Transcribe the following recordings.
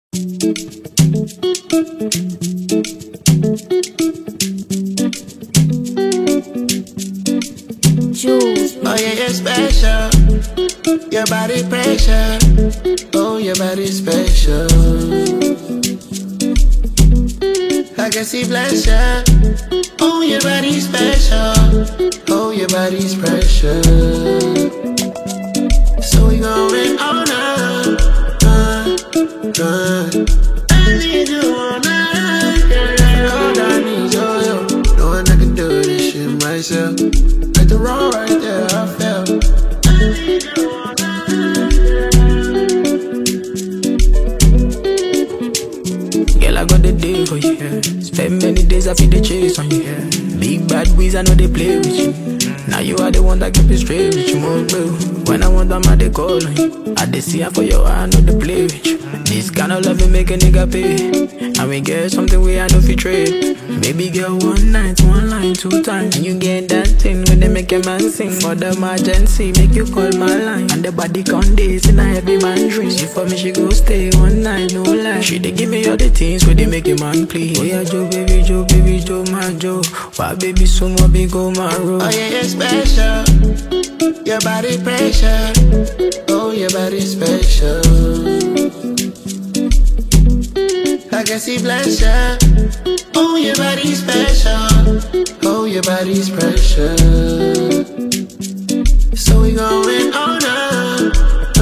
Jules. Oh yeah, you're special. Your body pressure. Oh, your body special. I can see pleasure. Oh, your body special. Oh, your body's precious. So we going all night. I need you all night. Yeah, all I need you. Knowing I can do this shit myself. Like the road right there, I felt. I need you all night. Girl, I got the day for you, yeah. Spend many days I feel the chase on you, yeah. Big bad boys, I know they play with you. Now you are the one that keep it straight with you, more bro. When I want them, I they call on you. I they see her for your eye, I know they play with you. This kind of love will make a nigga pay. And we get something we I know fi trade. Baby girl, one night, one line, two times. And you get that thing when they make a man sing. For the emergency, make you call my line. And the body con days in a heavy man dream. She for me, she go stay one night, no lie. She they give me all the things where they make a man please. Oh yeah, Joe, baby, Joe, my Joe. Why baby, so more big, go my road. Oh yeah, you're special. Your body pressure. Oh, your body special. I can see pleasure. Oh, your body's special. Oh, your body's precious. So we going all night.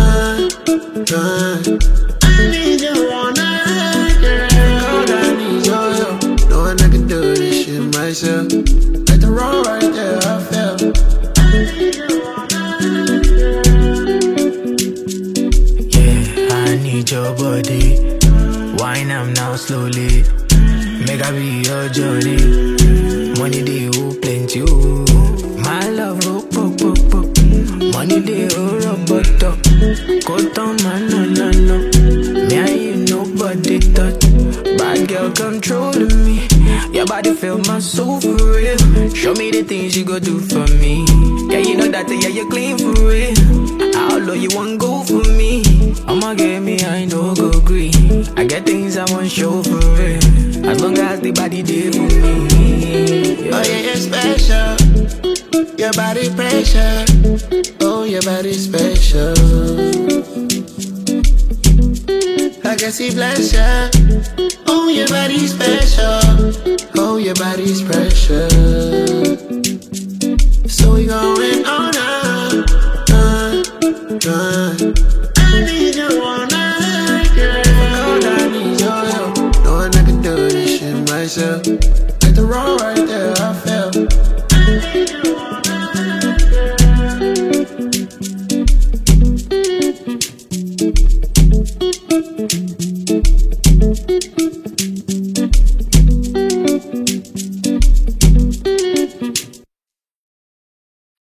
I need you all night. Yeah, all I need you. Knowing I can do this shit myself. Like the road right there, I felt. I need you all night. Yeah, I need your body. Wine am now slowly. Make I be your journey. Money they who plenty you. My love rock. Money they who rub up. Go down man no. Me and you nobody touch. Bad girl controlling me. Your body feel my soul for real. Show me the things you go do for me. Yeah, you know that, yeah, you clean for real. How low you want go for me? I'ma get me, I no go green. I get things I want show for real. As long as the body there for me. Oh yeah, you're special. Your body pressure. Oh, your body special. I can see pleasure. Oh, your body's special. Oh, your body's precious. So we going all night. I need you all night. Yeah, all I need you. Knowing I can do this shit myself.